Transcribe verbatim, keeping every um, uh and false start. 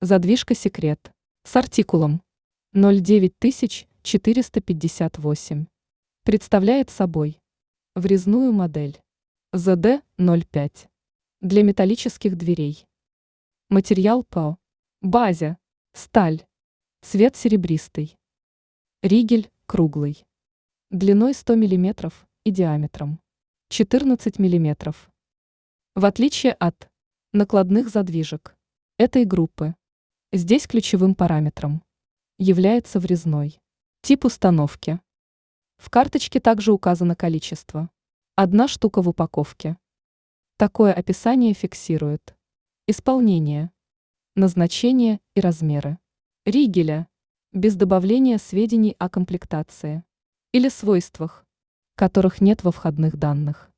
Задвижка секрет. С артикулом ноль девять четыреста пятьдесят восемь. Представляет собой врезную модель зэ дэ ноль пять для металлических дверей. Материал ПО. Базя. Сталь. Цвет серебристый. Ригель круглый. Длиной сто миллиметров и диаметром четырнадцать миллиметров. В отличие от накладных задвижек этой группы, здесь ключевым параметром является врезной тип установки. В карточке также указано количество. Одна штука в упаковке. Такое описание фиксирует исполнение, назначение и размеры ригеля без добавления сведений о комплектации или свойствах, которых нет во входных данных.